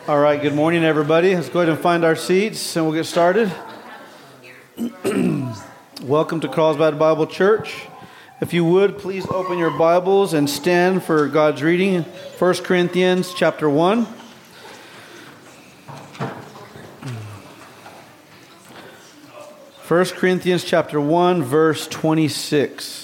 All right, good morning, everybody. Let's go ahead and find our seats, and we'll get started. Welcome to Carlsbad Bible Church. If you would, please open your Bibles and stand for God's reading. 1 Corinthians chapter 1. 1 Corinthians chapter 1, verse 26.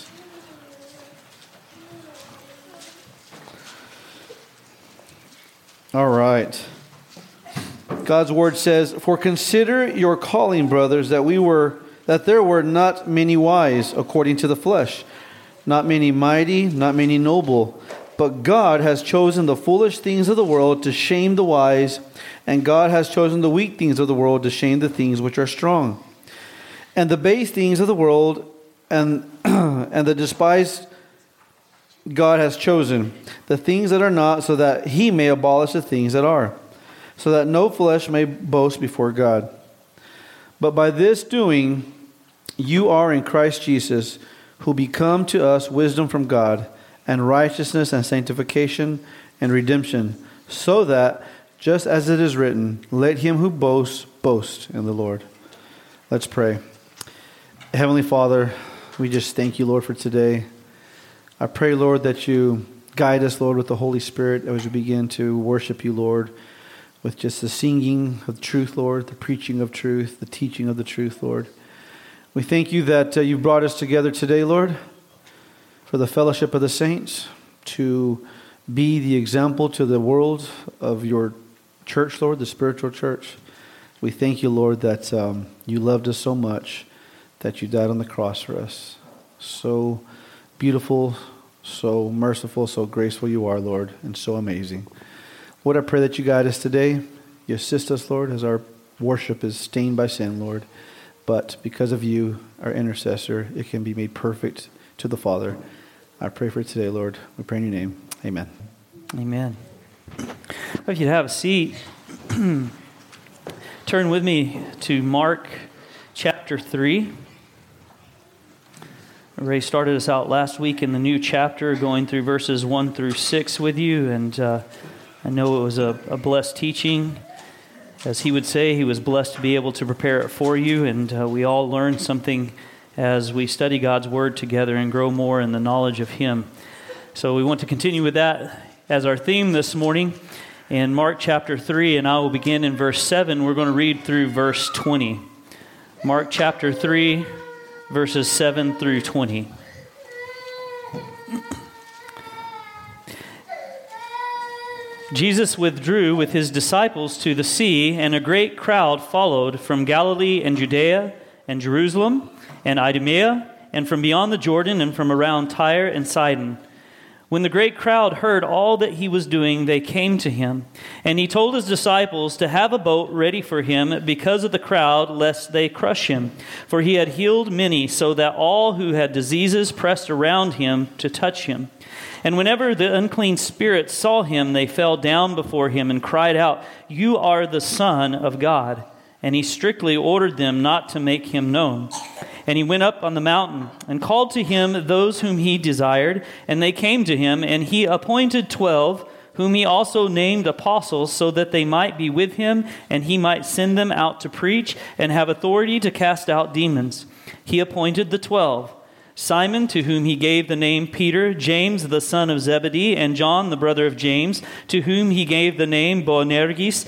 All right. God's word says, "For consider your calling, brothers, that there were not many wise according to the flesh, not many mighty, not many noble. But God has chosen the foolish things of the world to shame the wise, and God has chosen the weak things of the world to shame the things which are strong. And the base things of the world and the despised God has chosen, the things that are not, so that he may abolish the things that are, so that no flesh may boast before God. But by this doing, you are in Christ Jesus, who become to us wisdom from God, and righteousness and sanctification and redemption, so that, just as it is written, let him who boasts, boast in the Lord." Let's pray. Heavenly Father, we just thank you, Lord, for today. I pray, Lord, that you guide us, Lord, with the Holy Spirit as we begin to worship you, Lord, with just the singing of truth, Lord, the preaching of truth, the teaching of the truth, Lord. We thank you that you brought us together today, Lord, for the fellowship of the saints, to be the example to the world of your church, Lord, the spiritual church. We thank you, Lord, that you loved us so much that you died on the cross for us. So beautiful, so merciful, so graceful you are, Lord, and so amazing. Lord, I pray that you guide us today. You assist us, Lord, as our worship is stained by sin, Lord. But because of you, our intercessor, it can be made perfect to the Father. I pray for today, Lord. We pray in your name. Amen. Amen. If you'd have a seat, turn with me to Mark chapter 3. Ray started us out last week in the new chapter, going through verses 1 through 6 with you, and I know it was a blessed teaching. As he would say, he was blessed to be able to prepare it for you, and we all learn something as we study God's Word together and grow more in the knowledge of Him. So we want to continue with that as our theme this morning in Mark chapter 3, and I will begin in verse 7. We're going to read through verse 20. Mark chapter 3, verses 7 through 20. Jesus withdrew with his disciples to the sea, and a great crowd followed from Galilee and Judea and Jerusalem and Idumea, and from beyond the Jordan and from around Tyre and Sidon. When the great crowd heard all that he was doing, they came to him. And he told his disciples to have a boat ready for him because of the crowd, lest they crush him. For he had healed many, so that all who had diseases pressed around him to touch him. And whenever the unclean spirits saw him, they fell down before him and cried out, "You are the Son of God." And he strictly ordered them not to make him known. And he went up on the mountain and called to him those whom he desired, and they came to him, and he appointed 12, whom he also named apostles, so that they might be with him, and he might send them out to preach and have authority to cast out demons. He appointed the 12. Simon, to whom he gave the name Peter, James the son of Zebedee, and John the brother of James, to whom he gave the name Boanerges,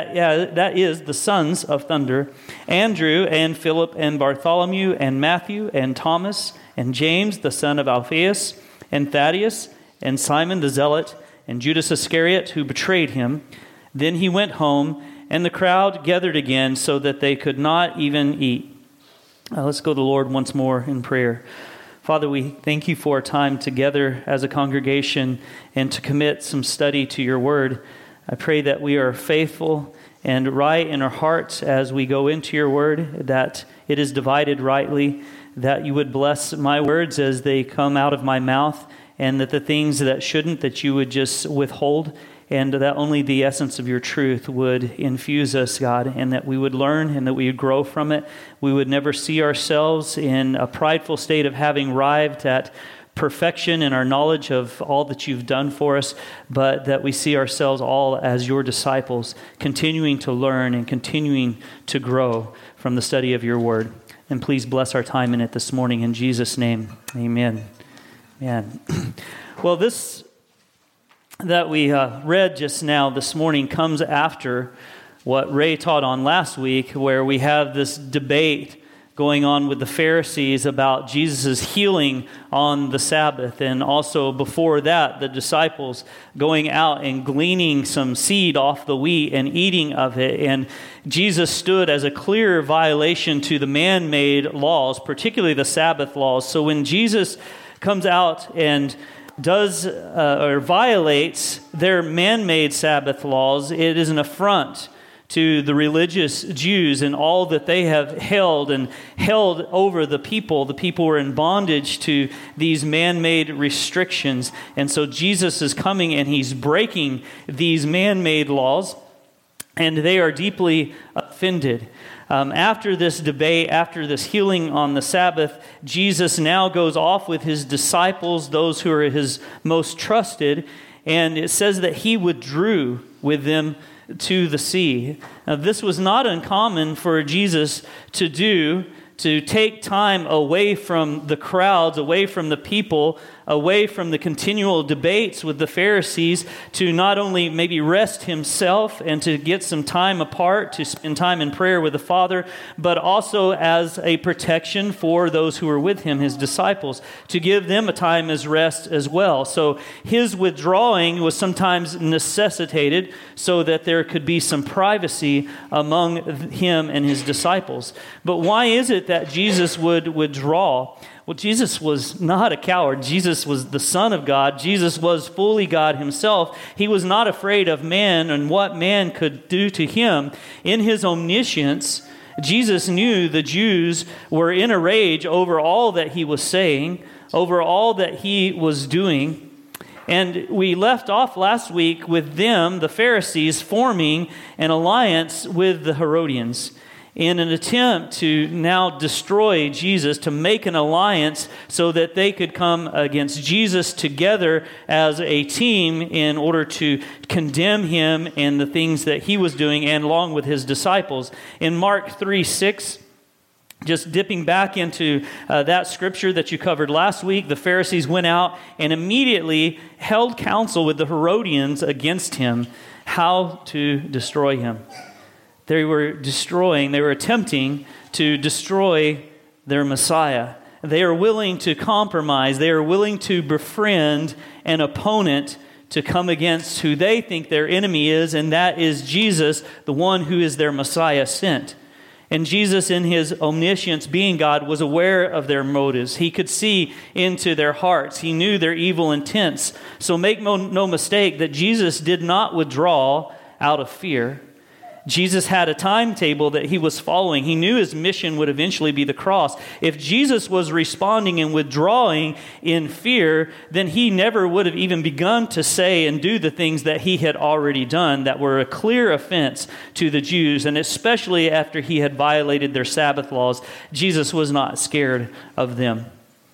that is the sons of thunder, Andrew and Philip and Bartholomew and Matthew and Thomas and James the son of Alphaeus and Thaddeus and Simon the Zealot and Judas Iscariot who betrayed him. Then he went home, and the crowd gathered again so that they could not even eat. Let's go to the Lord once more in prayer. Father, we thank you for our time together as a congregation and to commit some study to your word. I pray that we are faithful and right in our hearts as we go into your word, that it is divided rightly, that you would bless my words as they come out of my mouth, and that the things that shouldn't, that you would just withhold, and that only the essence of your truth would infuse us, God, and that we would learn and that we would grow from it. We would never see ourselves in a prideful state of having arrived at perfection in our knowledge of all that you've done for us, but that we see ourselves all as your disciples, continuing to learn and continuing to grow from the study of your word. And please bless our time in it this morning. In Jesus' name, amen. Man. Well, this that we read just now this morning comes after what Ray taught on last week, where we have this debate going on with the Pharisees about Jesus' healing on the Sabbath. And also before that, the disciples going out and gleaning some seed off the wheat and eating of it. And Jesus stood as a clear violation to the man-made laws, particularly the Sabbath laws. So when Jesus comes out and does or violates their man-made Sabbath laws, it is an affront to the religious Jews and all that they have held over the people. The people were in bondage to these man-made restrictions. And so Jesus is coming and he's breaking these man-made laws, and they are deeply offended. After this debate, after this healing on the Sabbath, Jesus now goes off with his disciples, those who are his most trusted, and it says that he withdrew with them to the sea. Now, this was not uncommon for Jesus to do, to take time away from the crowds, away from the people, away from the continual debates with the Pharisees, to not only maybe rest himself and to get some time apart, to spend time in prayer with the Father, but also as a protection for those who were with him, his disciples, to give them a time as rest as well. So his withdrawing was sometimes necessitated so that there could be some privacy among him and his disciples. But why is it that Jesus would withdraw? Well, Jesus was not a coward. Jesus was the Son of God. Jesus was fully God himself. He was not afraid of man and what man could do to him. In his omniscience, Jesus knew the Jews were in a rage over all that he was saying, over all that he was doing. And we left off last week with them, the Pharisees, forming an alliance with the Herodians in an attempt to now destroy Jesus, to make an alliance so that they could come against Jesus together as a team in order to condemn him and the things that he was doing, and along with his disciples. In Mark 3:6, just dipping back into that scripture that you covered last week, the Pharisees went out and immediately held counsel with the Herodians against him, how to destroy him. They were attempting to destroy their Messiah. They are willing to compromise. They are willing to befriend an opponent to come against who they think their enemy is, and that is Jesus, the one who is their Messiah sent. And Jesus, in his omniscience, being God, was aware of their motives. He could see into their hearts. He knew their evil intents. So make no mistake that Jesus did not withdraw out of fear. Jesus had a timetable that he was following. He knew his mission would eventually be the cross. If Jesus was responding and withdrawing in fear, then he never would have even begun to say and do the things that he had already done that were a clear offense to the Jews. And especially after he had violated their Sabbath laws, Jesus was not scared of them.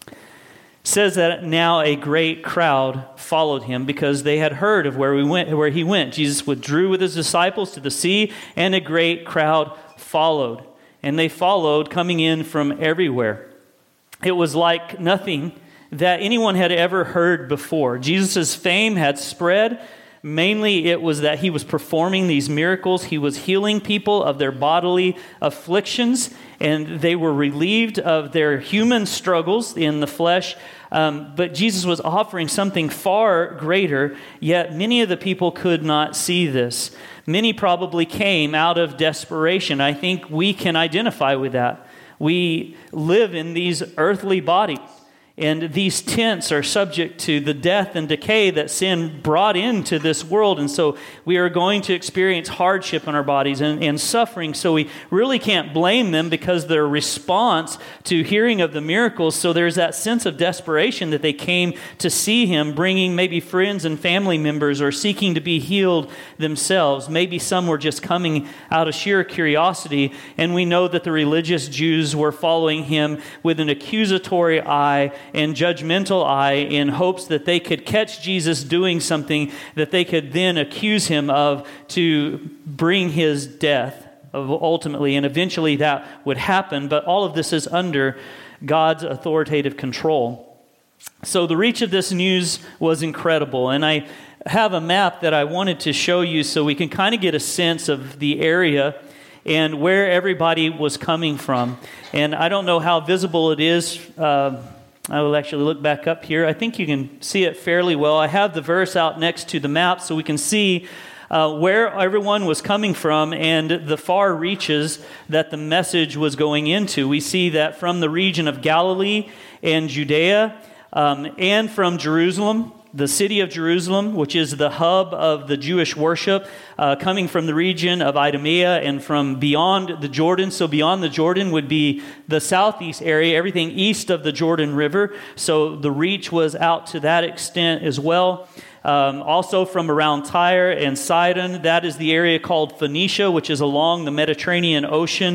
It says that now a great crowd followed him because they had heard of where he went. Jesus withdrew with his disciples to the sea, and a great crowd followed. And they followed, coming in from everywhere. It was like nothing that anyone had ever heard before. Jesus' fame had spread. Mainly it was that he was performing these miracles. He was healing people of their bodily afflictions, and they were relieved of their human struggles in the flesh. But Jesus was offering something far greater, yet many of the people could not see this. Many probably came out of desperation. I think we can identify with that. We live in these earthly bodies, and these tents are subject to the death and decay that sin brought into this world. And so we are going to experience hardship in our bodies and suffering. So we really can't blame them because their response to hearing of the miracles. So there's that sense of desperation that they came to see him, bringing maybe friends and family members or seeking to be healed themselves. Maybe some were just coming out of sheer curiosity. And we know that the religious Jews were following him with an accusatory eye, and judgmental eye in hopes that they could catch Jesus doing something that they could then accuse him of to bring his death ultimately. And eventually that would happen, but all of this is under God's authoritative control. So the reach of this news was incredible, and I have a map that I wanted to show you so we can kind of get a sense of the area and where everybody was coming from. And I don't know how visible it is. I will actually look back up here. I think you can see it fairly well. I have the verse out next to the map so we can see where everyone was coming from and the far reaches that the message was going into. We see that from the region of Galilee and Judea, and from Jerusalem, the city of Jerusalem, which is the hub of the Jewish worship, coming from the region of Idumea and from beyond the Jordan. So beyond the Jordan would be the southeast area, everything east of the Jordan River. So the reach was out to that extent as well. Also from around Tyre and Sidon, that is the area called Phoenicia, which is along the Mediterranean Ocean.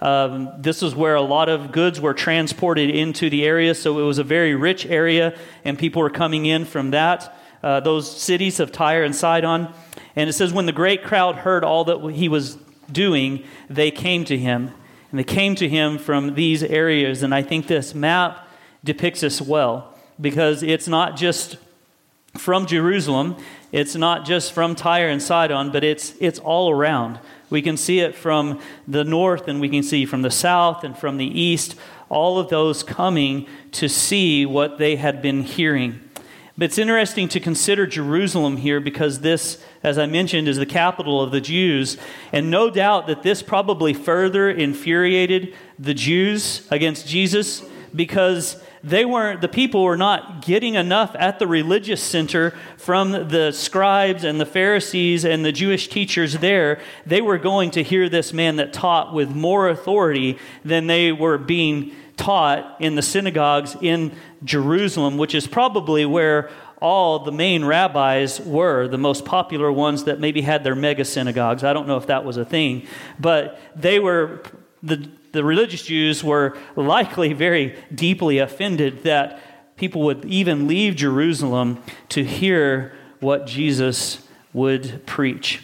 This is where a lot of goods were transported into the area, so it was a very rich area, and people were coming in from that, those cities of Tyre and Sidon. And it says, when the great crowd heard all that he was doing, they came to him. And they came to him from these areas, and I think this map depicts this well, because it's not just from Jerusalem, it's not just from Tyre and Sidon, but it's all around. We can see it from the north, and we can see from the south and from the east, all of those coming to see what they had been hearing. But it's interesting to consider Jerusalem here because this, as I mentioned, is the capital of the Jews. And no doubt that this probably further infuriated the Jews against Jesus because the people were not getting enough at the religious center from the scribes and the Pharisees and the Jewish teachers there. They were going to hear this man that taught with more authority than they were being taught in the synagogues in Jerusalem, which is probably where all the main rabbis were, the most popular ones that maybe had their mega synagogues. I don't know if that was a thing, but they were the religious Jews were likely very deeply offended that people would even leave Jerusalem to hear what Jesus would preach.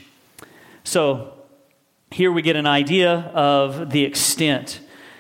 So here we get an idea of the extent.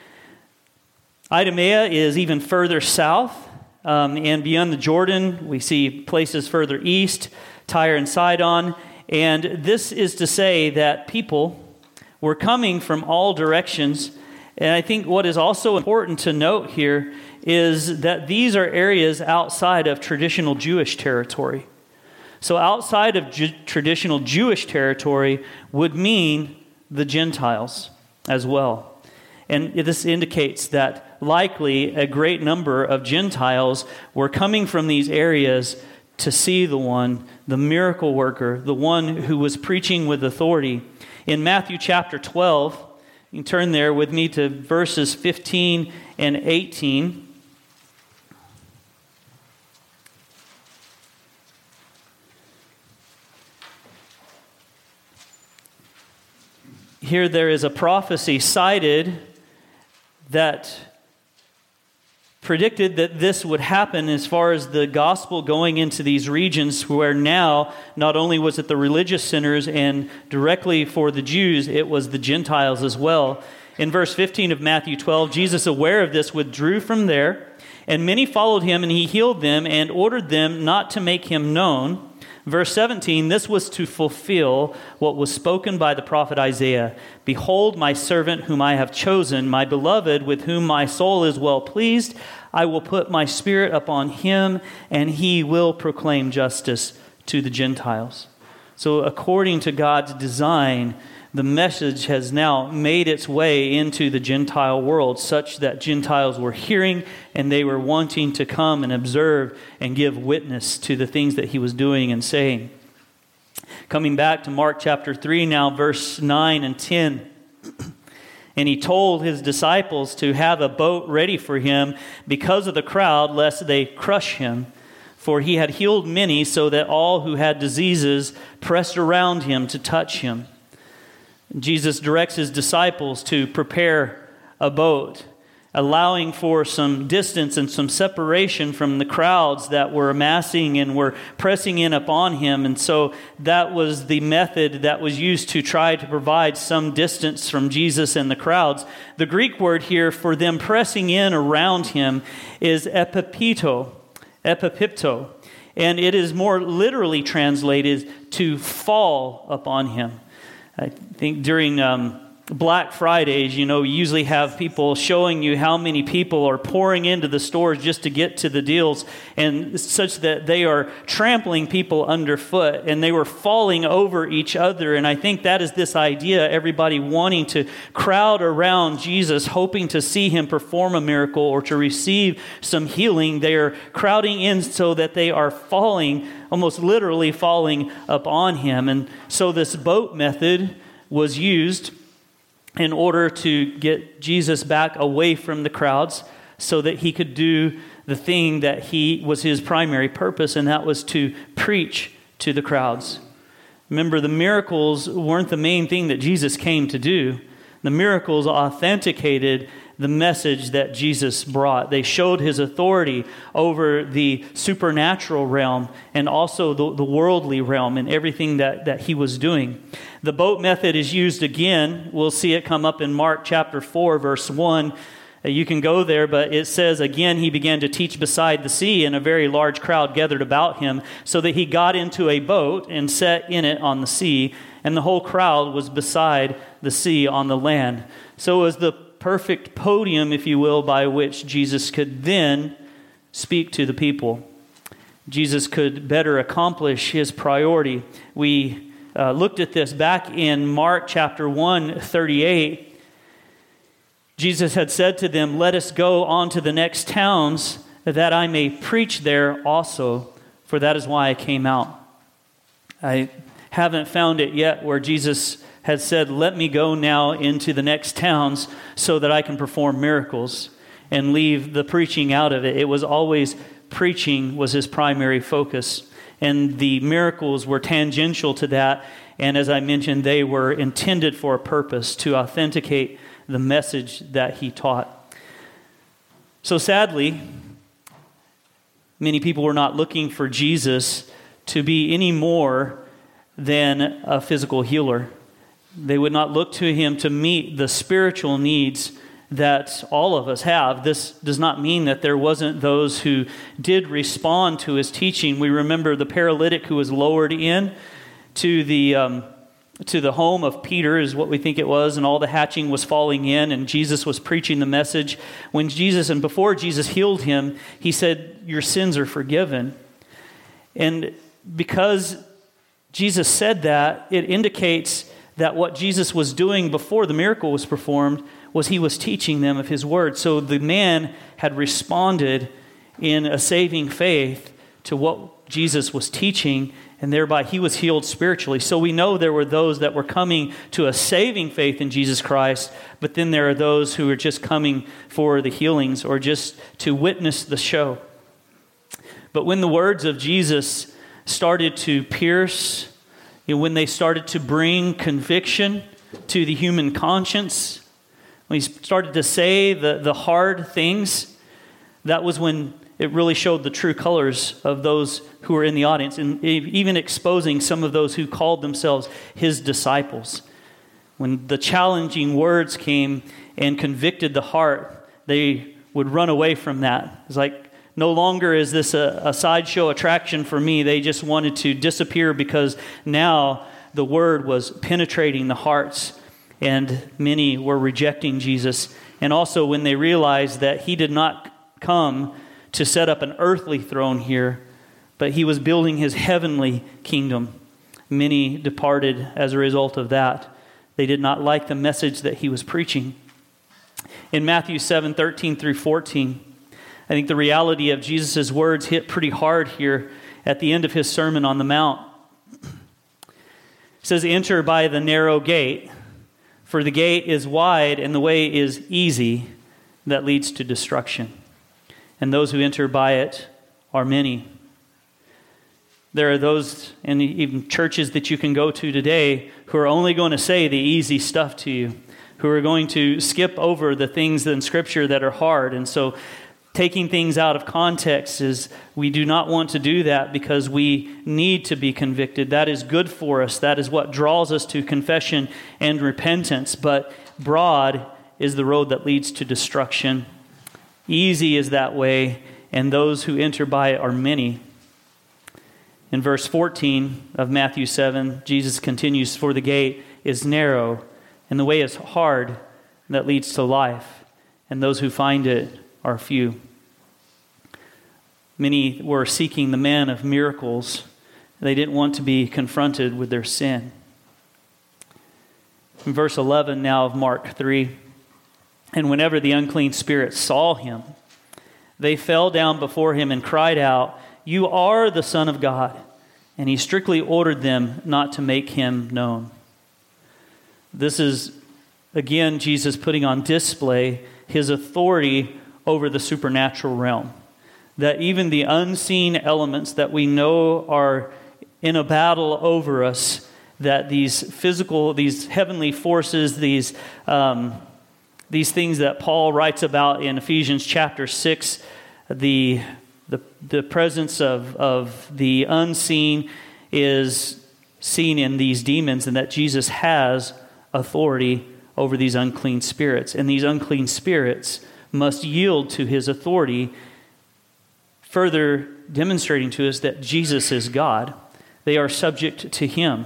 Idumea is even further south, and beyond the Jordan, we see places further east, Tyre and Sidon. And this is to say that people were coming from all directions. And I think what is also important to note here is that these are areas outside of traditional Jewish territory. So outside of traditional Jewish territory would mean the Gentiles as well. And this indicates that likely a great number of Gentiles were coming from these areas to see the one, the miracle worker, the one who was preaching with authority. In Matthew chapter 12, you can turn there with me to verses 15 and 18. Here there is a prophecy cited that predicted that this would happen as far as the gospel going into these regions where now not only was it the religious centers and directly for the Jews, it was the Gentiles as well. In verse 15 of Matthew 12, Jesus, aware of this, withdrew from there, and many followed him, and he healed them and ordered them not to make him known. Verse 17, this was to fulfill what was spoken by the prophet Isaiah. Behold, my servant whom I have chosen, my beloved, with whom my soul is well pleased. I will put my spirit upon him, and he will proclaim justice to the Gentiles. So according to God's design, the message has now made its way into the Gentile world, such that Gentiles were hearing and they were wanting to come and observe and give witness to the things that he was doing and saying. Coming back to Mark chapter 3 now, verse 9 and 10. And he told his disciples to have a boat ready for him because of the crowd, lest they crush him. For he had healed many, so that all who had diseases pressed around him to touch him. Jesus directs his disciples to prepare a boat. allowing for some distance and some separation from the crowds that were amassing and were pressing in upon him. And so that was the method that was used to try to provide some distance from Jesus and the crowds. The Greek word here for them pressing in around him is epipito, and it is more literally translated to fall upon him. I think during Black Fridays, you usually have people showing you how many people are pouring into the stores just to get to the deals, and such that they are trampling people underfoot, and they were falling over each other. And I think that is this idea, everybody wanting to crowd around Jesus, hoping to see him perform a miracle or to receive some healing. They are crowding in so that they are falling, almost literally falling upon him. And so this boat method was used in order to get Jesus back away from the crowds so that he could do the thing that was his primary purpose, and that was to preach to the crowds. Remember, the miracles weren't the main thing that Jesus came to do. The miracles authenticated the message that Jesus brought. They showed his authority over the supernatural realm and also the worldly realm and everything that he was doing. The boat method is used again. We'll see it come up in Mark chapter 4, verse 1. You can go there, but it says, again, he began to teach beside the sea, and a very large crowd gathered about him, so that he got into a boat and sat in it on the sea, and the whole crowd was beside the sea on the land. So it was the perfect podium, if you will, by which Jesus could then speak to the people. Jesus could better accomplish his priority. We looked at this back in Mark chapter 1, 38. Jesus had said to them, "Let us go on to the next towns, that I may preach there also, for that is why I came out." I haven't found it yet where Jesus had said, "Let me go now into the next towns so that I can perform miracles," and leave the preaching out of it. It was always preaching was his primary focus, and the miracles were tangential to that. And as I mentioned, they were intended for a purpose, to authenticate the message that he taught. So sadly, many people were not looking for Jesus to be any more than a physical healer. They would not look to him to meet the spiritual needs that all of us have. This does not mean that there wasn't those who did respond to his teaching. We remember the paralytic who was lowered in to the home of Peter, is what we think it was, and all the hatching was falling in, and Jesus was preaching the message. Before Jesus healed him, he said, "Your sins are forgiven." And because Jesus said that, it indicates that what Jesus was doing before the miracle was performed was he was teaching them of his word. So the man had responded in a saving faith to what Jesus was teaching, and thereby he was healed spiritually. So we know there were those that were coming to a saving faith in Jesus Christ, but then there are those who are just coming for the healings or just to witness the show. But when the words of Jesus started to pierce, when they started to bring conviction to the human conscience, when he started to say the hard things, that was when it really showed the true colors of those who were in the audience, and even exposing some of those who called themselves his disciples. When the challenging words came and convicted the heart, they would run away from that. It's like, no longer is this a sideshow attraction for me. They just wanted to disappear because now the word was penetrating the hearts, and many were rejecting Jesus. And also when they realized that he did not come to set up an earthly throne here, but he was building his heavenly kingdom, many departed as a result of that. They did not like the message that he was preaching. In Matthew 7:13 through 14, I think the reality of Jesus' words hit pretty hard here at the end of his Sermon on the Mount. It says, "Enter by the narrow gate, for the gate is wide and the way is easy that leads to destruction. And those who enter by it are many." There are those, and even churches that you can go to today, who are only going to say the easy stuff to you, who are going to skip over the things in Scripture that are hard. And so taking things out of context is, we do not want to do that because we need to be convicted. That is good for us. That is what draws us to confession and repentance. But broad is the road that leads to destruction. Easy is that way, and those who enter by it are many. In verse 14 of Matthew 7, Jesus continues, "For the gate is narrow, and the way is hard that leads to life, and those who find it are few." Many were seeking the man of miracles. They didn't want to be confronted with their sin. In verse 11 now of Mark 3, "And whenever the unclean spirits saw him, they fell down before him and cried out, 'You are the Son of God.' And he strictly ordered them not to make him known." This is, again, Jesus putting on display his authority over the supernatural realm. That even the unseen elements that we know are in a battle over us, that these physical, these heavenly forces, these things that Paul writes about in Ephesians chapter 6, the presence of the unseen is seen in these demons, and that Jesus has authority over these unclean spirits. And these unclean spirits must yield to his authority, further demonstrating to us that Jesus is God. They are subject to him.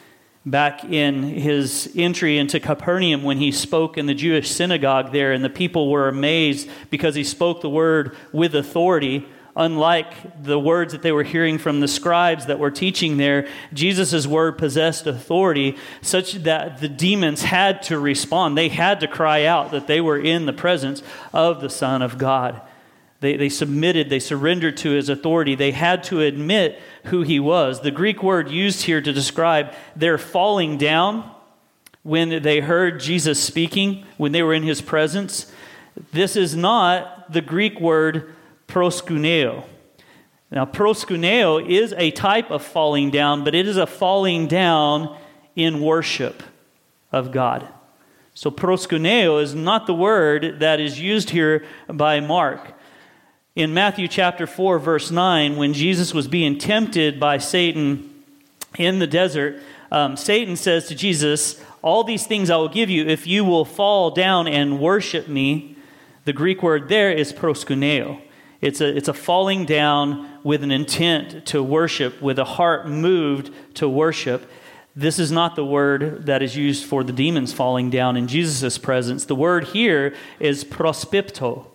Back in his entry into Capernaum, when he spoke in the Jewish synagogue there, and the people were amazed because he spoke the word with authority, unlike the words that they were hearing from the scribes that were teaching there, Jesus' word possessed authority such that the demons had to respond. They had to cry out that they were in the presence of the Son of God. They submitted, they surrendered to his authority. They had to admit who he was. The Greek word used here to describe their falling down when they heard Jesus speaking, when they were in his presence, this is not the Greek word proskuneo. Now, proskuneo is a type of falling down, but it is a falling down in worship of God. So proskuneo is not the word that is used here by Mark. In Matthew chapter 4, verse 9, when Jesus was being tempted by Satan in the desert, Satan says to Jesus, "All these things I will give you if you will fall down and worship me." The Greek word there is proskuneo. It's a falling down with an intent to worship, with a heart moved to worship. This is not the word that is used for the demons falling down in Jesus' presence. The word here is prospipto.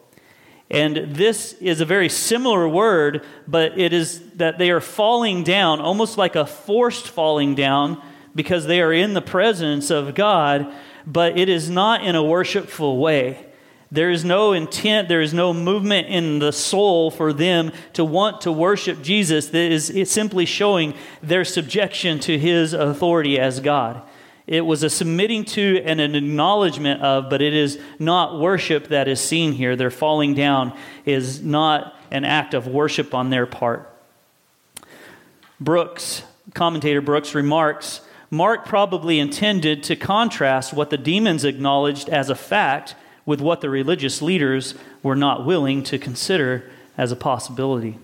And this is a very similar word, but it is that they are falling down, almost like a forced falling down, because they are in the presence of God, but it is not in a worshipful way. There is no intent, there is no movement in the soul for them to want to worship Jesus. It's simply showing their subjection to his authority as God. It was a submitting to and an acknowledgement of, but it is not worship that is seen here. Their falling down is not an act of worship on their part. Commentator Brooks remarks, Mark probably intended to contrast what the demons acknowledged as a fact with what the religious leaders were not willing to consider as a possibility.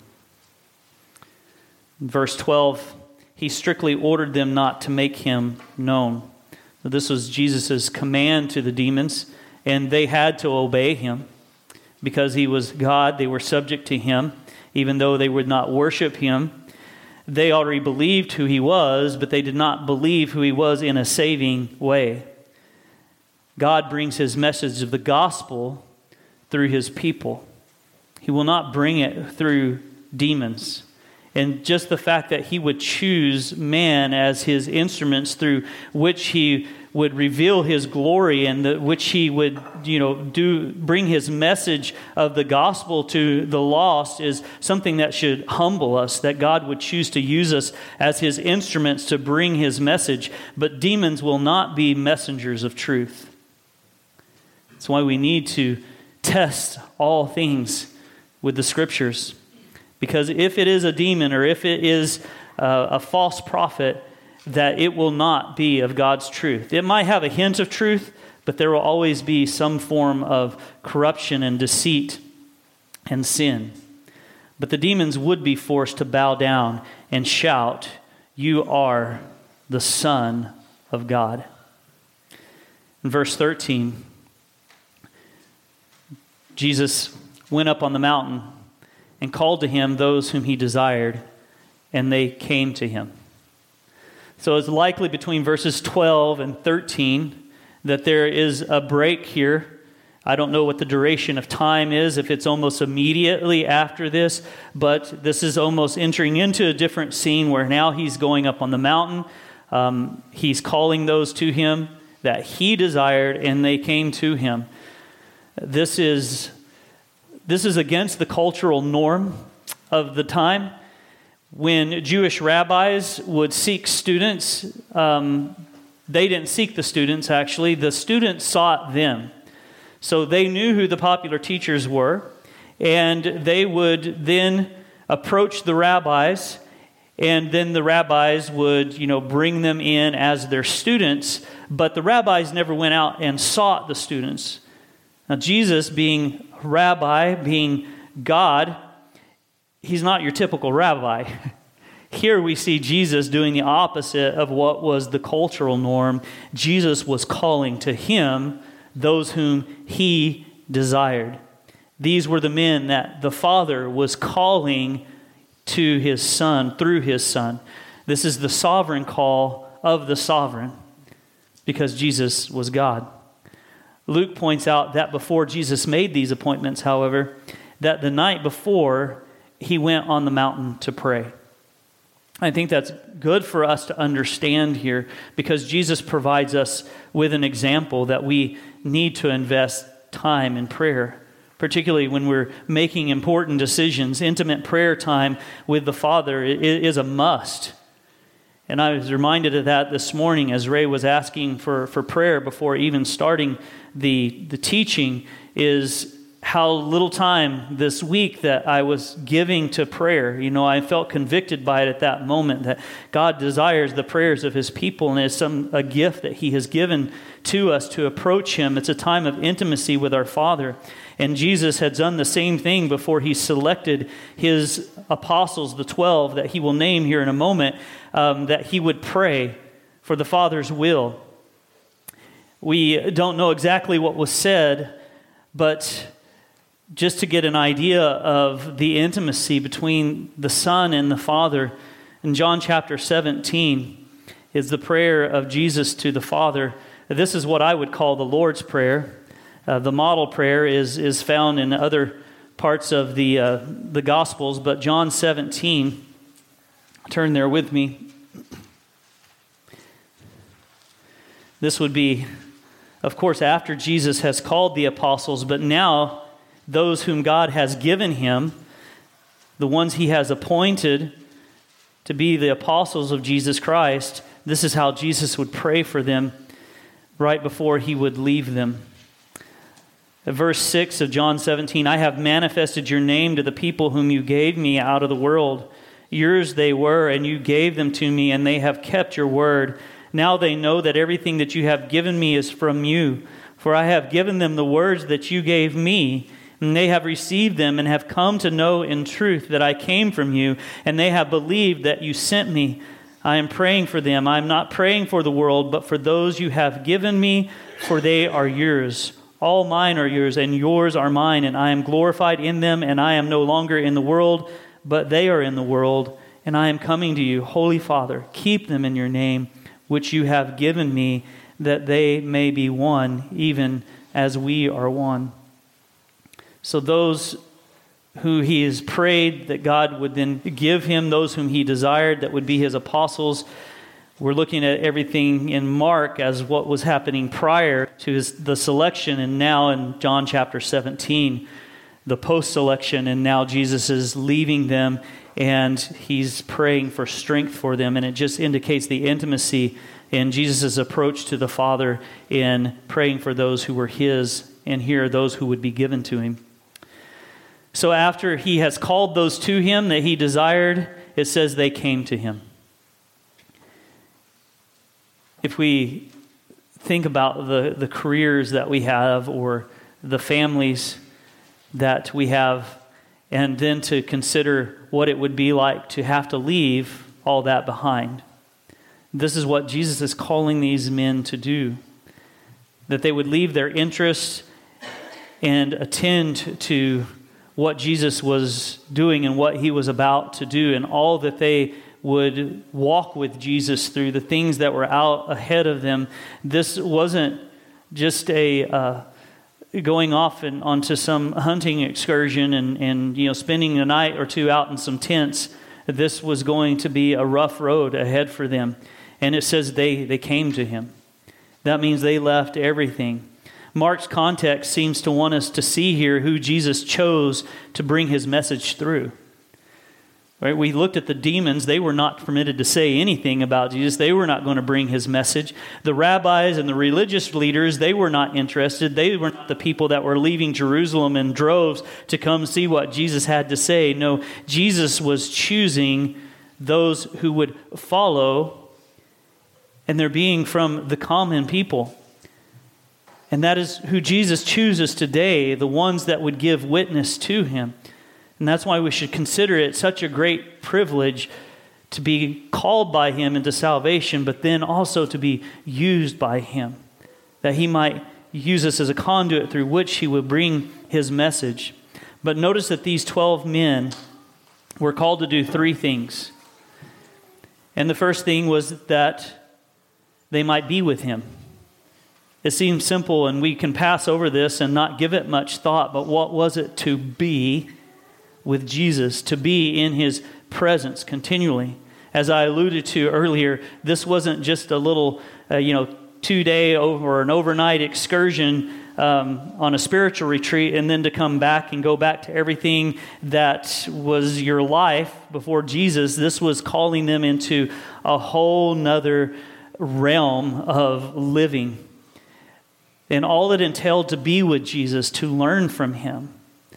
In verse 12, he strictly ordered them not to make him known. So this was Jesus' command to the demons, and they had to obey him. Because he was God, they were subject to him, even though they would not worship him. They already believed who he was, but they did not believe who he was in a saving way. God brings his message of the gospel through his people. He will not bring it through demons. And just the fact that he would choose man as his instruments through which he would reveal his glory and which he would, bring his message of the gospel to the lost is something that should humble us, that God would choose to use us as his instruments to bring his message. But demons will not be messengers of truth. That's why we need to test all things with the scriptures. Because if it is a demon or if it is a false prophet, that it will not be of God's truth. It might have a hint of truth, but there will always be some form of corruption and deceit and sin. But the demons would be forced to bow down and shout, "You are the Son of God." In verse 13, Jesus went up on the mountain and called to him those whom he desired, and they came to him. So it's likely between verses 12 and 13 that there is a break here. I don't know what the duration of time is, if it's almost immediately after this, but this is almost entering into a different scene where now he's going up on the mountain. He's calling those to him that he desired, and they came to him. This is against the cultural norm of the time. When Jewish rabbis would seek students, they didn't seek the students, actually. The students sought them. So they knew who the popular teachers were, and they would then approach the rabbis, and then the rabbis would, bring them in as their students, but the rabbis never went out and sought the students. Now, Jesus, being rabbi, being God, he's not your typical rabbi. Here we see Jesus doing the opposite of what was the cultural norm. Jesus was calling to him those whom he desired. These were the men that the Father was calling to his Son, through his Son. This is the sovereign call of the sovereign, because Jesus was God. Luke points out that before Jesus made these appointments, however, that the night before, he went on the mountain to pray. I think that's good for us to understand here, because Jesus provides us with an example that we need to invest time in prayer, particularly when we're making important decisions. Intimate prayer time with the Father is a must. And I was reminded of that this morning as Ray was asking for prayer before even starting the teaching, is how little time this week that I was giving to prayer. I felt convicted by it at that moment, that God desires the prayers of his people, and it's a gift that he has given to us to approach him. It's a time of intimacy with our Father. And Jesus had done the same thing before he selected his apostles, the 12, that he will name here in a moment, that he would pray for the Father's will. We don't know exactly what was said, but just to get an idea of the intimacy between the Son and the Father, in John chapter 17 is the prayer of Jesus to the Father. This is what I would call the Lord's Prayer. The model prayer is found in other parts of the Gospels, but John 17, turn there with me. This would be, of course, after Jesus has called the apostles, but now those whom God has given him, the ones he has appointed to be the apostles of Jesus Christ, this is how Jesus would pray for them right before he would leave them. Verse 6 of John 17, "I have manifested your name to the people whom you gave me out of the world. Yours they were, and you gave them to me, and they have kept your word. Now they know that everything that you have given me is from you. For I have given them the words that you gave me, and they have received them and have come to know in truth that I came from you, and they have believed that you sent me. I am praying for them. I am not praying for the world, but for those you have given me, for they are yours. All mine are yours, and yours are mine, and I am glorified in them, and I am no longer in the world, but they are in the world, and I am coming to you. Holy Father, keep them in your name, which you have given me, that they may be one, even as we are one." So those who he has prayed that God would then give him, those whom he desired that would be his apostles. We're looking at everything in Mark as what was happening prior to the selection, and now in John chapter 17, the post-selection, and now Jesus is leaving them and he's praying for strength for them, and it just indicates the intimacy in Jesus' approach to the Father in praying for those who were his, and here those who would be given to him. So after he has called those to him that he desired, it says they came to him. If we think about the careers that we have or the families that we have, and then to consider what it would be like to have to leave all that behind. This is what Jesus is calling these men to do, that they would leave their interests and attend to what Jesus was doing and what he was about to do, and all that they would walk with Jesus through the things that were out ahead of them. This wasn't just a going off and onto some hunting excursion and spending a night or two out in some tents. This was going to be a rough road ahead for them. And it says they came to him. That means they left everything. Mark's context seems to want us to see here who Jesus chose to bring his message through. Right? We looked at the demons. They were not permitted to say anything about Jesus. They were not going to bring his message. The rabbis and the religious leaders, they were not interested. They were not the people that were leaving Jerusalem in droves to come see what Jesus had to say. No, Jesus was choosing those who would follow, and they're being from the common people. And that is who Jesus chooses today, the ones that would give witness to him. And that's why we should consider it such a great privilege to be called by him into salvation, but then also to be used by him, that he might use us as a conduit through which he would bring his message. But notice that these 12 men were called to do 3 things. And the first thing was that they might be with him. It seems simple, and we can pass over this and not give it much thought, but what was it to be with Jesus, to be in his presence continually? As I alluded to earlier, this wasn't just a little, 2-day or an overnight excursion on a spiritual retreat, and then to come back and go back to everything that was your life before Jesus. This was calling them into a whole nother realm of living, and all it entailed to be with Jesus, to learn from him,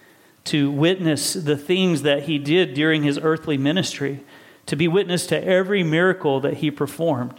to witness the things that he did during his earthly ministry, to be witness to every miracle that he performed,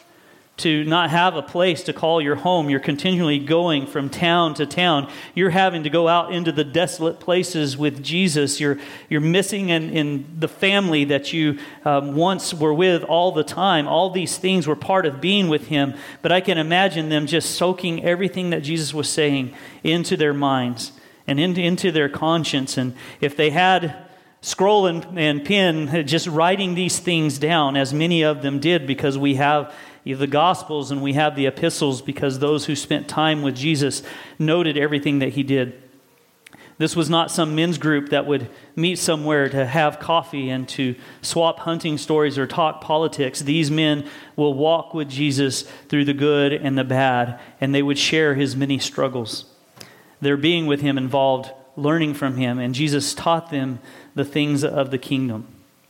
to not have a place to call your home. You're continually going from town to town. You're having to go out into the desolate places with Jesus. You're missing in the family that you once were with all the time. All these things were part of being with him. But I can imagine them just soaking everything that Jesus was saying into their minds and into their conscience. And if they had scroll and pen, just writing these things down, as many of them did, because we have the Gospels and we have the epistles, because those who spent time with Jesus noted everything that he did. This was not some men's group that would meet somewhere to have coffee and to swap hunting stories or talk politics. These men will walk with Jesus through the good and the bad, and they would share his many struggles. Their being with him involved learning from him, and Jesus taught them the things of the kingdom.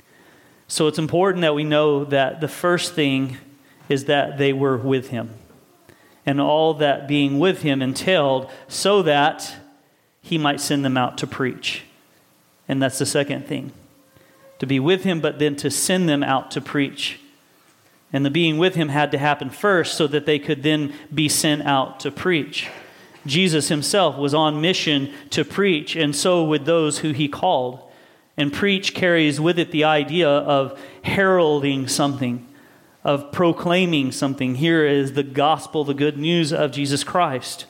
So it's important that we know that the first thing is that they were with him, and all that being with him entailed, so that he might send them out to preach. And that's the second thing, to be with him, but then to send them out to preach. And the being with him had to happen first so that they could then be sent out to preach. Jesus himself was on mission to preach, and so would those who he called. And preach carries with it the idea of heralding something, of proclaiming something. Here is the gospel, the good news of Jesus Christ.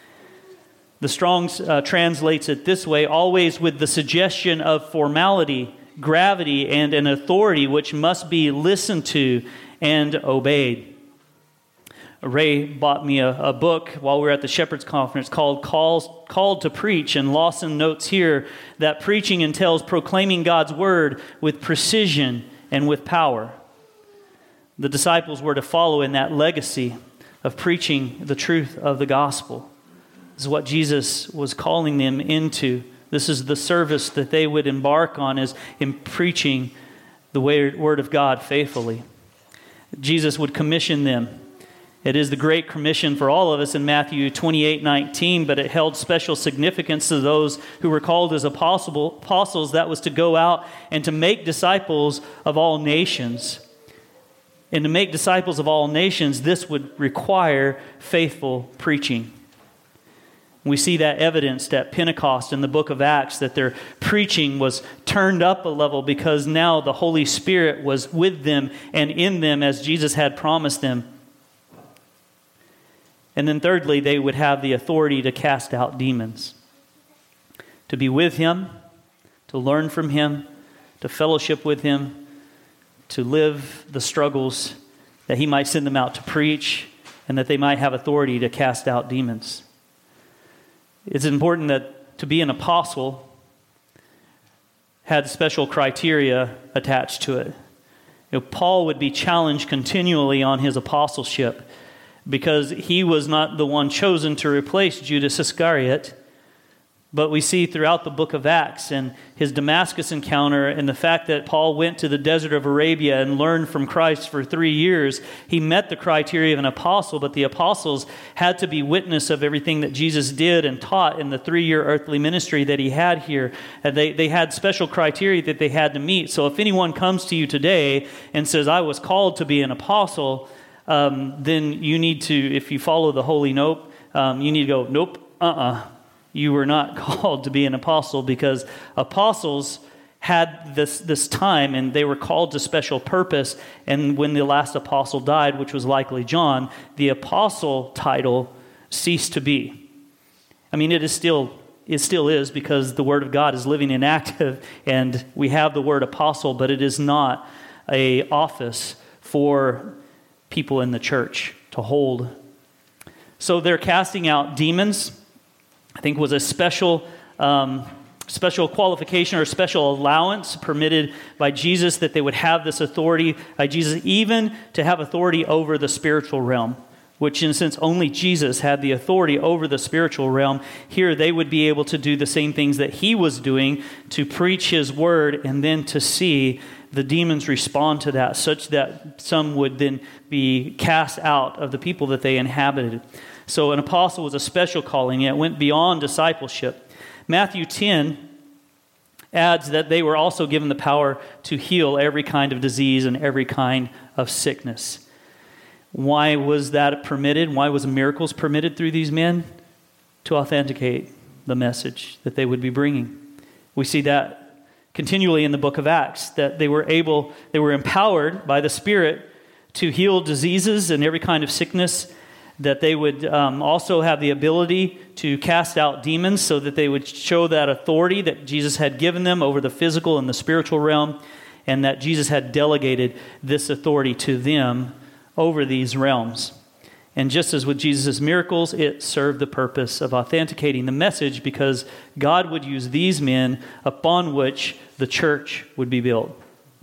The Strong's translates it this way: always with the suggestion of formality, gravity, and an authority which must be listened to and obeyed. Ray bought me a book while we were at the Shepherd's Conference called Called to Preach, and Lawson notes here that preaching entails proclaiming God's word with precision and with power. The disciples were to follow in that legacy of preaching the truth of the gospel. This is what Jesus was calling them into. This is the service that they would embark on, is in preaching the word of God faithfully. Jesus would commission them. It is the Great Commission for all of us in Matthew 28:19, but it held special significance to those who were called as apostles. That was to go out and to make disciples of all nations. And to make disciples of all nations, this would require faithful preaching. We see that evidenced at Pentecost in the book of Acts, that their preaching was turned up a level because now the Holy Spirit was with them and in them as Jesus had promised them. And then thirdly, they would have the authority to cast out demons, to be with Him, to learn from Him, to fellowship with Him, to live the struggles that He might send them out to preach, and that they might have authority to cast out demons. It's important that to be an apostle had special criteria attached to it. Paul would be challenged continually on his apostleship because he was not the one chosen to replace Judas Iscariot. But we see throughout the book of Acts and his Damascus encounter and the fact that Paul went to the desert of Arabia and learned from Christ for 3 years, he met the criteria of an apostle, but the apostles had to be witness of everything that Jesus did and taught in the 3-year earthly ministry that he had here. And they had special criteria that they had to meet. So if anyone comes to you today and says, I was called to be an apostle, then you need to, if you follow the holy nope, you need to go, nope, you were not called to be an apostle, because apostles had this time and they were called to special purpose. And when the last apostle died, which was likely John, the apostle title ceased to be. I mean, it still is, because the Word of God is living and active, and we have the word apostle, but it is not an office for people in the church to hold. So they're casting out demons. I think was a special qualification or special allowance permitted by Jesus, that they would have this authority by Jesus, even to have authority over the spiritual realm, which in a sense only Jesus had the authority over the spiritual realm. Here they would be able to do the same things that he was doing, to preach his word and then to see the demons respond to that, such that some would then be cast out of the people that they inhabited. So an apostle was a special calling. It went beyond discipleship. Matthew 10 adds that they were also given the power to heal every kind of disease and every kind of sickness. Why was that permitted? Why was miracles permitted through these men? To authenticate the message that they would be bringing. We see that continually in the book of Acts, that they were empowered by the Spirit to heal diseases and every kind of sickness, that they would also have the ability to cast out demons, so that they would show that authority that Jesus had given them over the physical and the spiritual realm, and that Jesus had delegated this authority to them over these realms. And just as with Jesus' miracles, it served the purpose of authenticating the message, because God would use these men upon which the church would be built.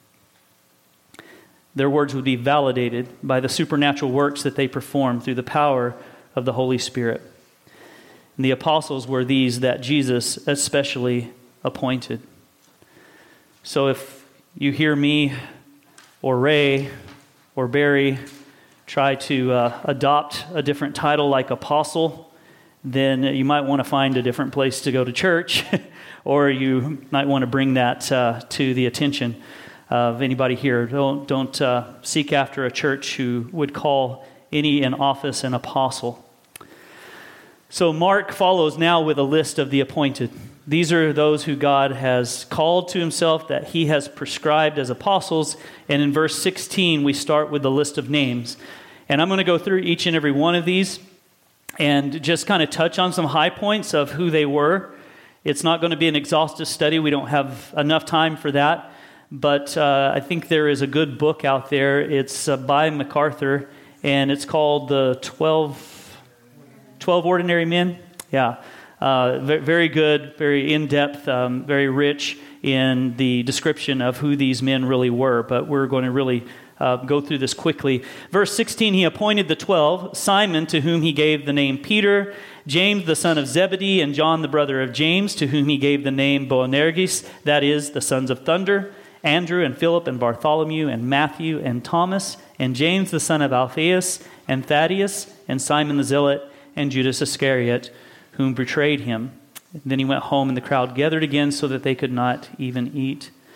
Their words would be validated by the supernatural works that they performed through the power of the Holy Spirit. And the apostles were these that Jesus especially appointed. So if you hear me or Ray or Barry try to adopt a different title like apostle, then you might want to find a different place to go to church, or you might want to bring that to the attention of anybody here. Don't seek after a church who would call any in office an apostle. So Mark follows now with a list of the appointed. These are those who God has called to himself, that he has prescribed as apostles. And in verse 16, we start with the list of names. And I'm going to go through each and every one of these and just kind of touch on some high points of who they were. It's not going to be an exhaustive study. We don't have enough time for that. But I think there is a good book out there. It's by MacArthur, and it's called The 12 Ordinary Men. Yeah, very good, very in-depth, very rich in the description of who these men really were. But we're going to really go through this quickly. Verse 16, he appointed the 12, Simon, to whom he gave the name Peter, James the son of Zebedee, and John the brother of James, to whom he gave the name Boanerges, that is, the sons of thunder, Andrew and Philip and Bartholomew and Matthew and Thomas and James the son of Alphaeus and Thaddeus and Simon the Zealot and Judas Iscariot, whom betrayed him. Then he went home, and the crowd gathered again so that they could not even eat.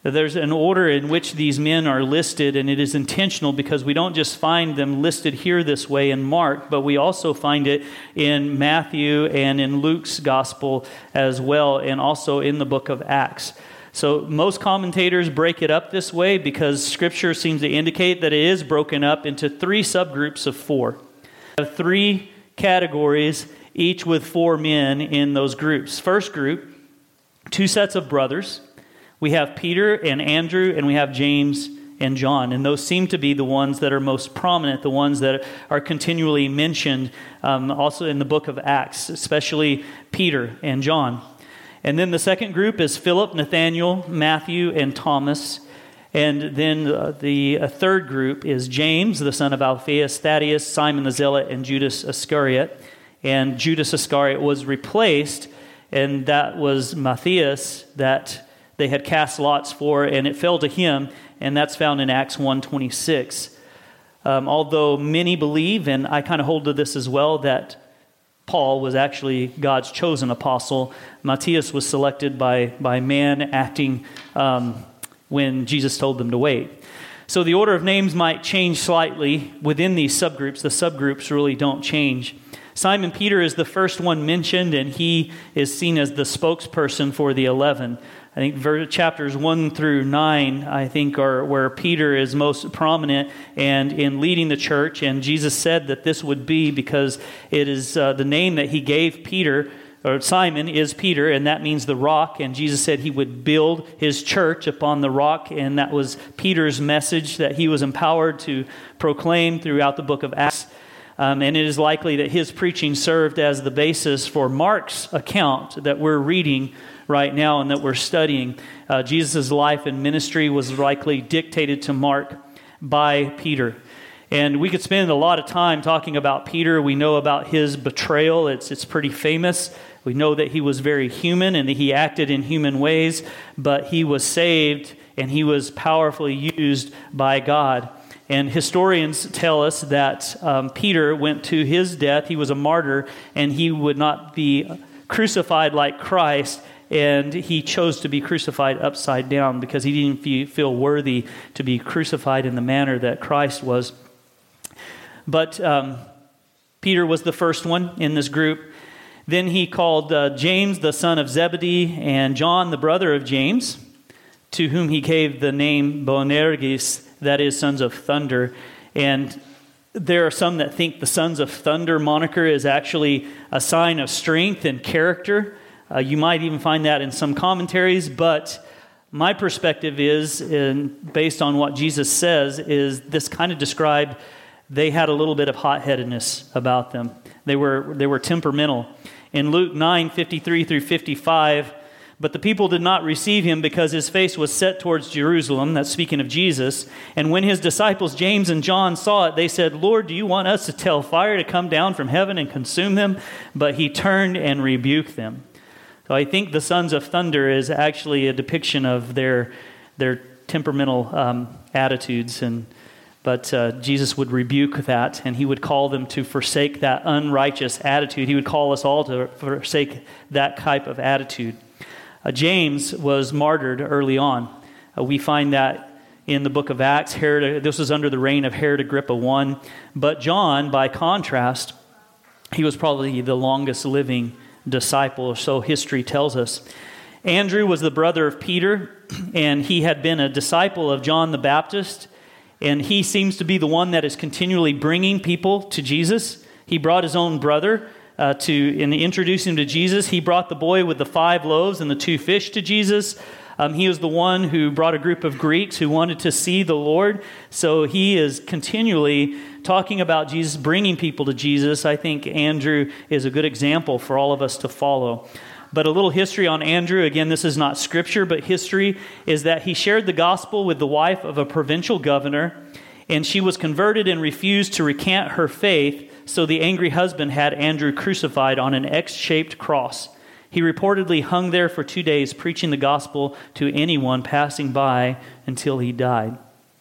There's an order in which these men are listed, and it is intentional because we don't just find them listed here this way in Mark, but we also find it in Matthew and in Luke's gospel as well, and also in the book of Acts. So most commentators break it up this way because Scripture seems to indicate that it is broken up into 3 subgroups of 4. 3 categories, each with 4 men in those groups. First group, 2 sets of brothers. We have Peter and Andrew, and we have James and John. And those seem to be the ones that are most prominent, the ones that are continually mentioned also in the book of Acts, especially Peter and John. And then the second group is Philip, Nathanael, Matthew, and Thomas. And then the third group is James, the son of Alphaeus, Thaddeus, Simon the Zealot, and Judas Iscariot. And Judas Iscariot was replaced, and that was Matthias that they had cast lots for, and it fell to him, and that's found in Acts 1:26. Although many believe, and I kind of hold to this as well, that Paul was actually God's chosen apostle, Matthias was selected by man acting when Jesus told them to wait. So the order of names might change slightly within these subgroups. The subgroups really don't change. Simon Peter is the first one mentioned, and he is seen as the spokesperson for the 11. I think chapters 1 through 9, I think, are where Peter is most prominent and in leading the church. And Jesus said that this would be because it is the name that he gave Peter, or Simon is Peter, and that means the rock. And Jesus said he would build his church upon the rock, and that was Peter's message that he was empowered to proclaim throughout the book of Acts. And it is likely that his preaching served as the basis for Mark's account that we're reading right now and that we're studying. Jesus' life and ministry was likely dictated to Mark by Peter. And we could spend a lot of time talking about Peter. We know about his betrayal. It's pretty famous. We know that he was very human and that he acted in human ways, but he was saved and he was powerfully used by God. And historians tell us that Peter went to his death. He was a martyr, and he would not be crucified like Christ, and he chose to be crucified upside down because he didn't feel worthy to be crucified in the manner that Christ was. But Peter was the first one in this group. Then he called James, the son of Zebedee, and John, the brother of James, to whom he gave the name Boanerges, that is, sons of thunder. And there are some that think the sons of thunder moniker is actually a sign of strength and character. You might even find that in some commentaries, but my perspective is, and based on what Jesus says, is this kind of described they had a little bit of hot-headedness about them. They were temperamental. In Luke 9:53 through 55, but the people did not receive him because his face was set towards Jerusalem. That's speaking of Jesus. And when his disciples James and John saw it, they said, "Lord, do you want us to tell fire to come down from heaven and consume them?" But he turned and rebuked them. So I think the sons of thunder is actually a depiction of their temperamental attitudes. But Jesus would rebuke that, and he would call them to forsake that unrighteous attitude. He would call us all to forsake that type of attitude. James was martyred early on. We find that in the book of Acts. This was under the reign of Herod Agrippa I. But John, by contrast, he was probably the longest living disciple, so history tells us. Andrew was the brother of Peter, and he had been a disciple of John the Baptist, and he seems to be the one that is continually bringing people to Jesus. He brought his own brother and introduce him to Jesus. He brought the boy with the 5 loaves and the 2 fish to Jesus. He was the one who brought a group of Greeks who wanted to see the Lord. So he is continually talking about Jesus, bringing people to Jesus. I think Andrew is a good example for all of us to follow. But a little history on Andrew. Again, this is not scripture, but history is that he shared the gospel with the wife of a provincial governor, and she was converted and refused to recant her faith. So the angry husband had Andrew crucified on an X-shaped cross. He reportedly hung there for 2 days, preaching the gospel to anyone passing by until he died.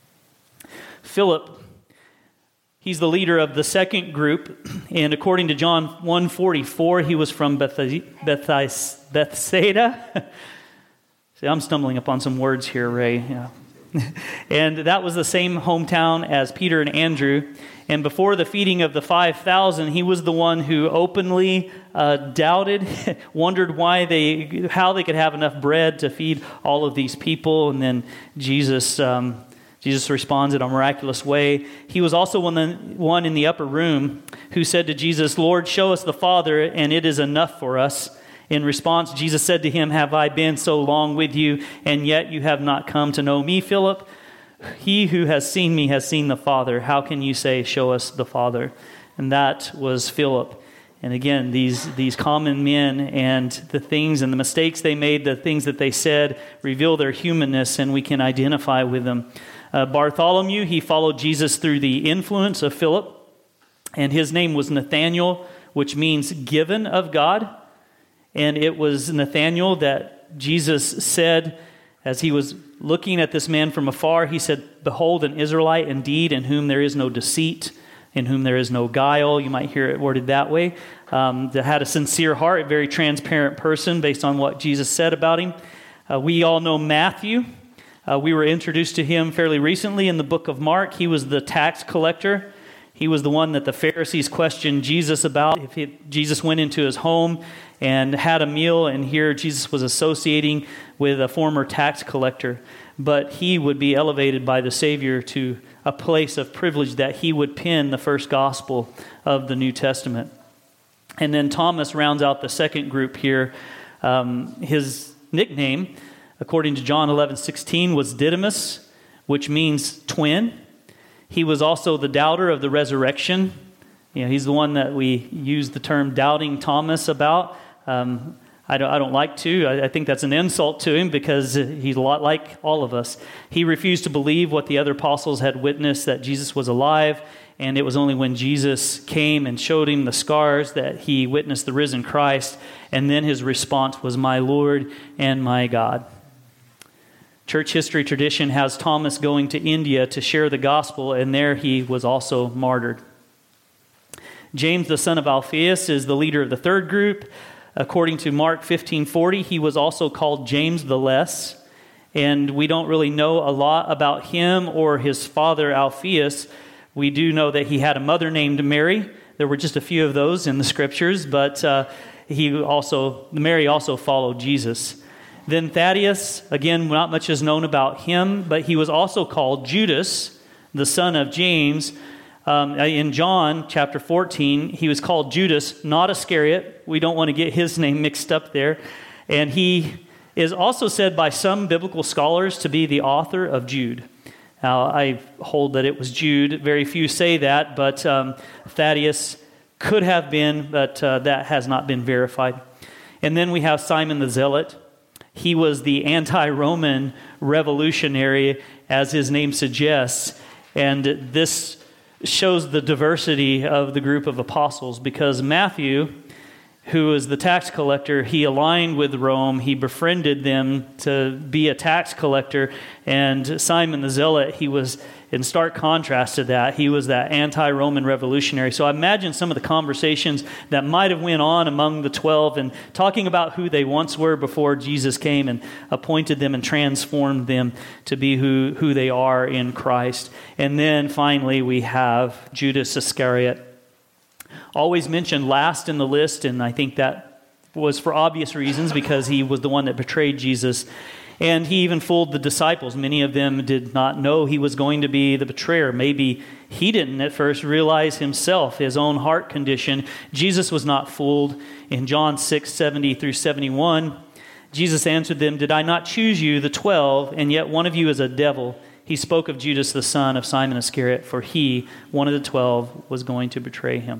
Philip, he's the leader of the second group, and according to John 1:44, he was from Bethsaida. See, I'm stumbling upon some words here, Ray. Yeah. And that was the same hometown as Peter and Andrew. And before the feeding of the 5,000, he was the one who openly doubted, wondered how they could have enough bread to feed all of these people. And then Jesus responds in a miraculous way. He was also one in the upper room who said to Jesus, "Lord, show us the Father, and it is enough for us." In response, Jesus said to him, "Have I been so long with you, and yet you have not come to know me, Philip? He who has seen me has seen the Father. How can you say, 'Show us the Father'?" And that was Philip. And again, these common men and the things and the mistakes they made, the things that they said, reveal their humanness, and we can identify with them. Bartholomew, he followed Jesus through the influence of Philip, and his name was Nathanael, which means given of God. And it was Nathanael that Jesus said, as he was looking at this man from afar, he said, "Behold, an Israelite indeed, in whom there is no deceit, in whom there is no guile." You might hear it worded that way. That had a sincere heart, a very transparent person based on what Jesus said about him. We all know Matthew. We were introduced to him fairly recently in the book of Mark. He was the tax collector. He was the one that the Pharisees questioned Jesus about. Jesus went into his home and had a meal, and here Jesus was associating with a former tax collector. But he would be elevated by the Savior to a place of privilege that he would pen the first gospel of the New Testament. And then Thomas rounds out the second group here. His nickname, according to John 11:16, was Didymus, which means twin. He was also the doubter of the resurrection. He's the one that we use the term doubting Thomas about. I don't like to. I think that's an insult to him because he's a lot like all of us. He refused to believe what the other apostles had witnessed, that Jesus was alive, and it was only when Jesus came and showed him the scars that he witnessed the risen Christ, and then his response was, "My Lord and my God." Church history tradition has Thomas going to India to share the gospel, and there he was also martyred. James, the son of Alphaeus, is the leader of the third group. According to Mark 15:40, he was also called James the Less, and we don't really know a lot about him or his father Alphaeus. We do know that he had a mother named Mary. There were just a few of those in the scriptures, but Mary also followed Jesus. Then Thaddeus, again, not much is known about him, but he was also called Judas, the son of James. In John chapter 14, he was called Judas, not Iscariot. We don't want to get his name mixed up there. And he is also said by some biblical scholars to be the author of Jude. Now, I hold that it was Jude. Very few say that, but Thaddeus could have been, but that has not been verified. And then we have Simon the Zealot. He was the anti-Roman revolutionary, as his name suggests. And this shows the diversity of the group of apostles, because Matthew, who was the tax collector, he aligned with Rome. He befriended them to be a tax collector. And Simon the Zealot, he was in stark contrast to that. He was that anti-Roman revolutionary. So I imagine some of the conversations that might have went on among the 12 and talking about who they once were before Jesus came and appointed them and transformed them to be who they are in Christ. And then finally we have Judas Iscariot, always mentioned last in the list, and I think that was for obvious reasons because he was the one that betrayed Jesus. And he even fooled the disciples. Many of them did not know he was going to be the betrayer. Maybe he didn't at first realize himself, his own heart condition. Jesus was not fooled. In John 6:70 through 71, Jesus answered them, "Did I not choose you, the 12, and yet one of you is a devil?" He spoke of Judas, the son of Simon Iscariot, for he, one of the 12, was going to betray him.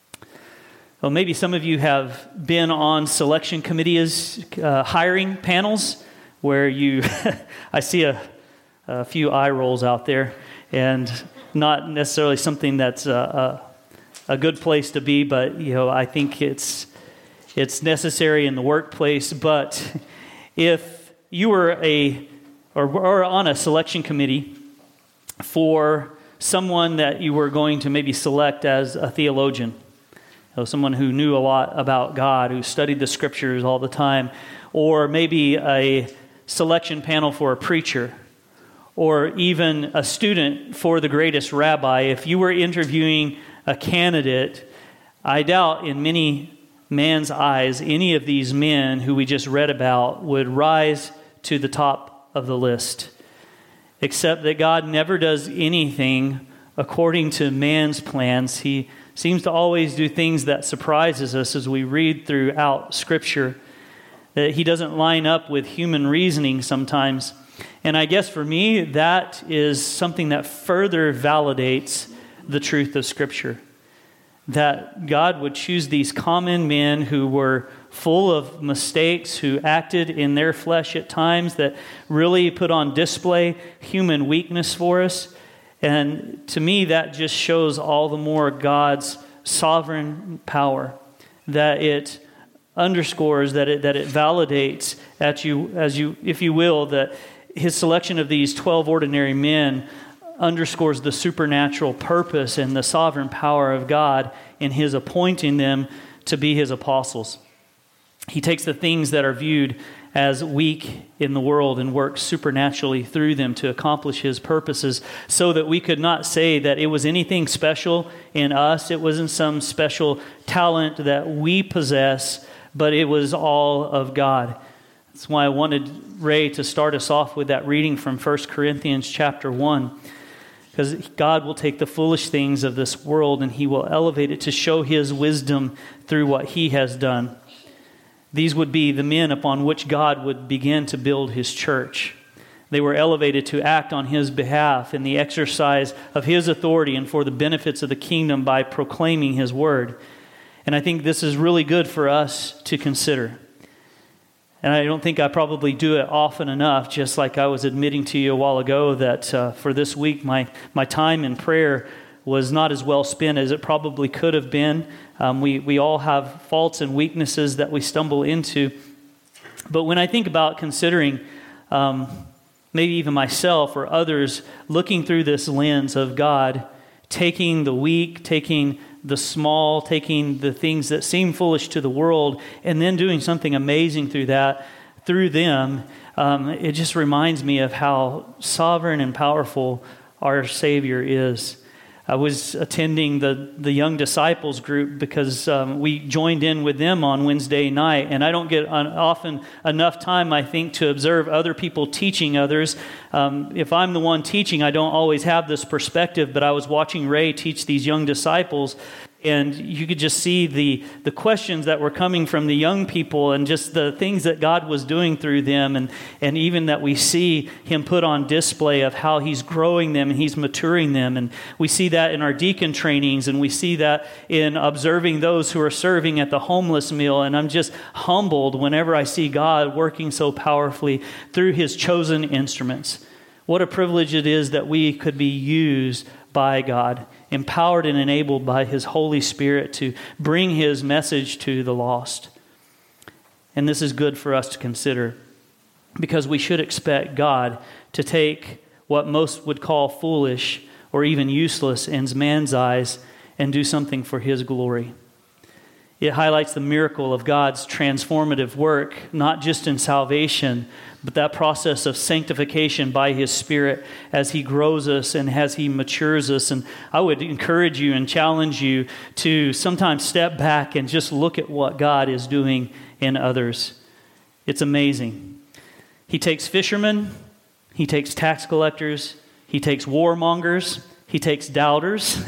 Well, maybe some of you have been on selection committees, hiring panels, where you, I see a few eye rolls out there, and not necessarily something that's a good place to be, but I think it's necessary in the workplace. But if you were or on a selection committee for someone that you were going to maybe select as a theologian, someone who knew a lot about God, who studied the scriptures all the time, or maybe a selection panel for a preacher, or even a student for the greatest rabbi, if you were interviewing a candidate, I doubt in many man's eyes any of these men who we just read about would rise to the top of the list. Except that God never does anything according to man's plans. He seems to always do things that surprises us as we read throughout Scripture, that he doesn't line up with human reasoning sometimes. And I guess for me, that is something that further validates the truth of Scripture. That God would choose these common men who were full of mistakes, who acted in their flesh at times, that really put on display human weakness for us. And to me, that just shows all the more God's sovereign power, that it underscores, that it validates if you will, that his selection of these 12 ordinary men underscores the supernatural purpose and the sovereign power of God in his appointing them to be his apostles. He takes the things that are viewed as weak in the world and works supernaturally through them to accomplish his purposes, so that we could not say that it was anything special in us. It wasn't some special talent that we possess, but it was all of God. That's why I wanted Ray to start us off with that reading from 1 Corinthians chapter 1. Because God will take the foolish things of this world and he will elevate it to show his wisdom through what he has done. These would be the men upon which God would begin to build his church. They were elevated to act on his behalf in the exercise of his authority and for the benefits of the kingdom by proclaiming his word. And I think this is really good for us to consider. And I don't think I probably do it often enough, just like I was admitting to you a while ago that for this week, my time in prayer was not as well spent as it probably could have been. We all have faults and weaknesses that we stumble into. But when I think about considering maybe even myself or others looking through this lens of God, taking the weak, taking the small, taking the things that seem foolish to the world, and then doing something amazing through them, it just reminds me of how sovereign and powerful our Savior is. I was attending the young disciples group because we joined in with them on Wednesday night, and I don't get often enough time, I think, to observe other people teaching others. If I'm the one teaching, I don't always have this perspective, but I was watching Ray teach these young disciples, and you could just see the questions that were coming from the young people and just the things that God was doing through them, and even that we see him put on display of how he's growing them and he's maturing them. And we see that in our deacon trainings, and we see that in observing those who are serving at the homeless meal. And I'm just humbled whenever I see God working so powerfully through his chosen instruments. What a privilege it is that we could be used by God, empowered and enabled by his Holy Spirit to bring his message to the lost. And this is good for us to consider, because we should expect God to take what most would call foolish or even useless in man's eyes and do something for his glory. It highlights the miracle of God's transformative work, not just in salvation, but that process of sanctification by his Spirit as he grows us and as he matures us. And I would encourage you and challenge you to sometimes step back and just look at what God is doing in others. It's amazing. He takes fishermen, he takes tax collectors, he takes warmongers, he takes doubters,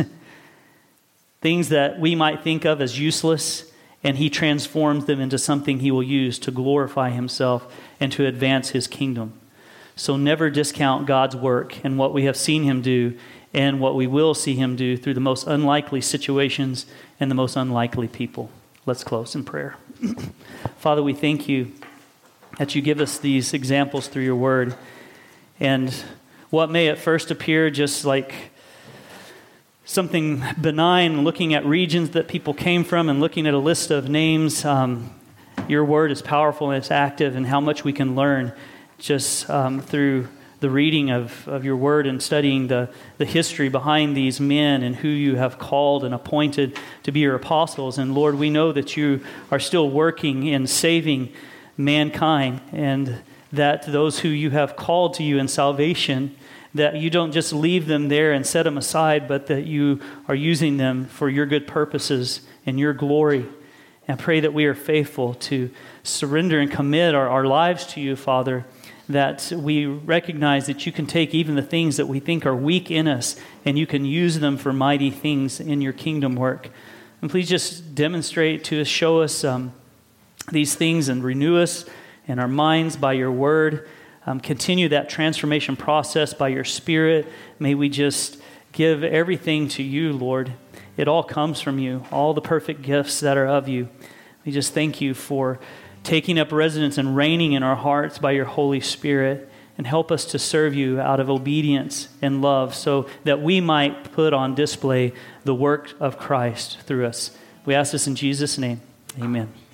things that we might think of as useless, and he transforms them into something he will use to glorify himself and to advance his kingdom. So never discount God's work and what we have seen him do and what we will see him do through the most unlikely situations and the most unlikely people. Let's close in prayer. Father, we thank you that you give us these examples through your word. And what may at first appear just like something benign, looking at regions that people came from and looking at a list of names, your word is powerful and it's active, and how much we can learn just through the reading of your word and studying the history behind these men and who you have called and appointed to be your apostles. And Lord, we know that you are still working in saving mankind, and that those who you have called to you in salvation, that you don't just leave them there and set them aside, but that you are using them for your good purposes and your glory. And I pray that we are faithful to surrender and commit our lives to you, Father, that we recognize that you can take even the things that we think are weak in us and you can use them for mighty things in your kingdom work. And please just demonstrate to us, show us these things and renew us in our minds by your word. Continue that transformation process by your Spirit. May we just give everything to you, Lord. It all comes from you, all the perfect gifts that are of you. We just thank you for taking up residence and reigning in our hearts by your Holy Spirit, and help us to serve you out of obedience and love so that we might put on display the work of Christ through us. We ask this in Jesus' name. Amen.